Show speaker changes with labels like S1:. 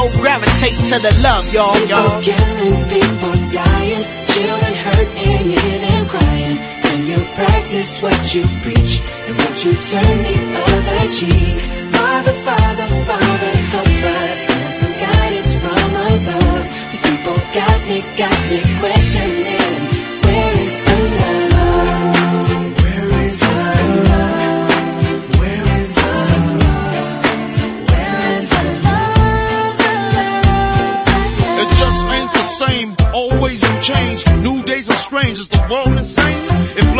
S1: Gravitate to the love, y'all.
S2: People killing, people dying, children hurt and hear them crying. When you practice what you preach and what you turn the other cheek. Father, Father, Father, help us. Send some guidance from above. These people got me questioning.